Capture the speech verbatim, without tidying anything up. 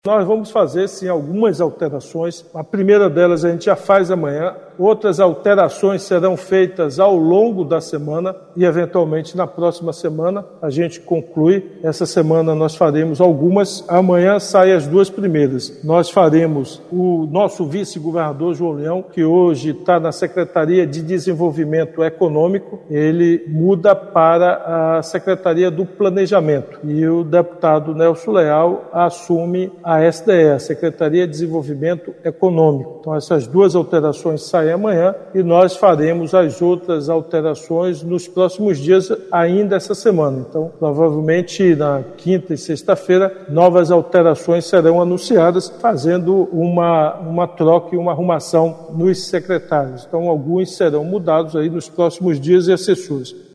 Nós vamos fazer, sim, algumas alterações. A primeira delas a gente já faz amanhã. Outras alterações serão feitas ao longo da semana e, eventualmente, na próxima semana a gente conclui. Essa semana nós faremos algumas. Amanhã saem as duas primeiras. Nós faremos o nosso vice-governador João Leão, que hoje está na Secretaria de Desenvolvimento Econômico. Ele muda para a Secretaria do Planejamento. E o deputado Nelson Leal assume a A S D E, a Secretaria de Desenvolvimento Econômico. Então, essas duas alterações saem amanhã e nós faremos as outras alterações nos próximos dias, ainda essa semana. Então, provavelmente na quinta e sexta-feira, novas alterações serão anunciadas, fazendo uma, uma troca e uma arrumação nos secretários. Então, alguns serão mudados aí nos próximos dias e assessores.